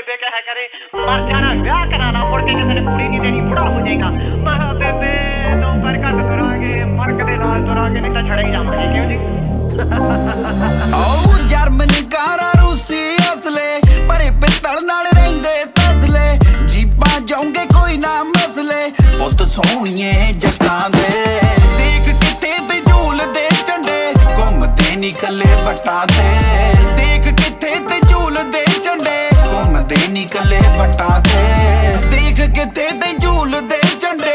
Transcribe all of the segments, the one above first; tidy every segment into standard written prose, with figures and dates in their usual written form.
ਬੇਬੇ ਕਹਿਆ ਕਰੇ ਮਰ ਜਾਣਾ ਵਿਆਹ ਕਰਾ ਲਾ ਮੁੜ ਕੇ ਕਿਸੇ ਨੇ ਕੁੜੀ ਨਹੀਂ ਦੇਣੀ ਬੁੜਾ ਹੋ ਜਾਏਗਾ। ਮੈਂ ਕਿਹਾ ਬੇਬੇ ਦੋ ਪੈਰ ਘੱਟ ਤੁਰਾਂਗੇ ਮਰਕ ਦੇ ਨਾਲ ਤੁਰਾਂਗੇ ਨਹੀਂ ਤਾਂ ਛੜੇ ਹੀ ਜਾਵਾਂਗੇ। ਕਿਉਂ ਜੀ ਓ ਜਰਮਨੀ ਕਾਰਾਂ ਰੂਸੀ ਅਸਲੇ ਭਰੇ ਪਿੱਤਲ ਨਾਲ ਰਹਿੰਦੇ ਤਸਲੇ ਜੀਪਾਂ ਜਾਉਂਗੇ ਕੋਈ ਨਾ ਮਸਲੇ ਪੁੱਤ ਸੋਹਣੀਏ ਜੱਟਾਂ ਦੇ ਦੇਖ ਕਿੱਥੇ ਤੇ ਝੂਲਦੇ ਝੰਡੇ ਘੁੰਮਦੇ ਨੀ ਕੱਲੇ ਬੱਟਾਂ ਤੇ ਦੇਖ ਕਿੱਥੇ ਤੇ ਝੂਲਦੇ ਝੰਡੇ ਘੁੰਮਦੇ ਨੀ ਕੱਲੇ ਬੱਟਾਂ ਤੇ ਦੇਖ ਕਿੱਥੇ ਤੇ ਝੂਲਦੇ ਝੰਡੇ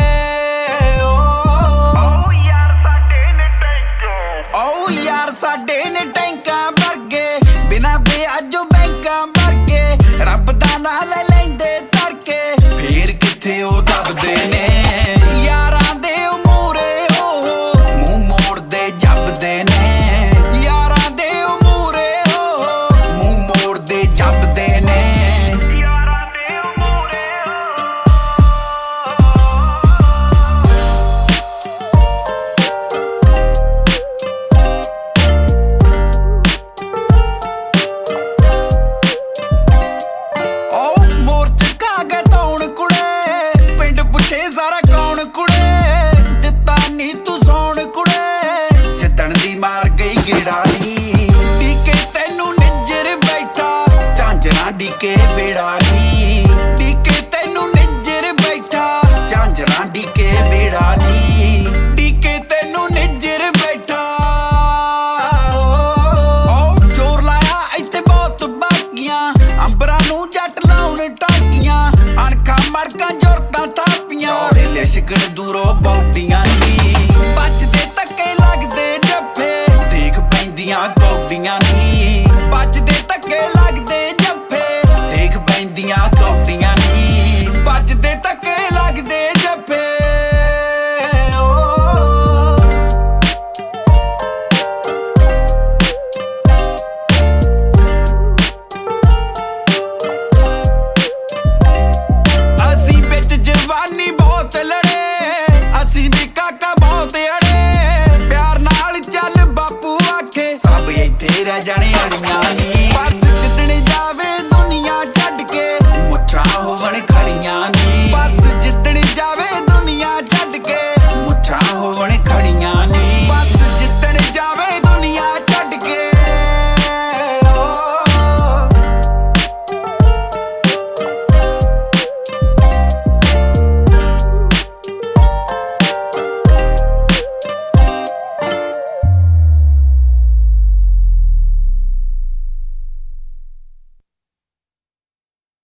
ਸਾਡੇ ਨੇ ਟੈਂਕਾਂ ਵਰਗੇ ਬਿਨਾਂ ਵਿਆਜੋਂ ਬੈਂਕਾਂ ਵਰਗੇ ਰੱਬ ਦਾ ਨਾਂ ਲੈ ਲੈਂਦੇ ਤੜਕੇ ਫੇਰ ਕਿੱਥੇ ਉਹ ਦੱਬਦੇ ਨੇ ਯਾਰਾਂ ਦੇ ਮੂਹਰੇ ਉਹ ਮੂੰਹ ਮੋੜਦੇ ਜੱਬਦੇ ਨੇ ਯਾਰਾਂ ਦੇ ਮੂਹਰੇ ਉਹ ਮੂੰਹ ਮੋੜਦੇ ਜੱਬਦੇ ਨੇ ਯਾਰਾਂ ਦੇ ਮੂਹਰੇ ਸਾਰਾ ਕੌਣ ਕੁੜੇ ਦਿੱਤਾ ਨੀ ਤੂੰ ਸੌਣ ਕੁੜੇ ਜਿੱਦਣ ਦੀ ਮਾਰ ਗਈ ਗੇੜਾ ਨੀ ਡੀਕੇ ਤੈਨੂੰ ਨਿੱਜਰ ਬੈਠਾ ਝਾਂਜਰਾਂ ਡੀਕੇ ਬੇੜਾ ਨੀ ਡੀਕੇ ਤੈਨੂੰ ਨਿੱਜਰ ਬੈਠਾ ਝਾਂਜਰਾਂ ਡੀਕੇ ਬੇੜਾ ਨੀ ਡੀਕੇ ਤੈਨੂੰ ਨਿੱਜਰ ਬੈਠਾ ਓ ਜ਼ੋਰ ਲਾਇਆ ਇੱਥੇ ਬਹੁਤ ਬਾਕੀਆਂ ਅੰਬਰਾਂ ਨੂੰ ਜੱਟ ਲਾਉਣ ਟਾਕੀਆਂ ਅਣਖਾਂ ਮਰਕਾਂ ਜ਼ੋਰਤਾਂ ਥਾਪੀਆਂ ਲਿਸ਼ਕਣ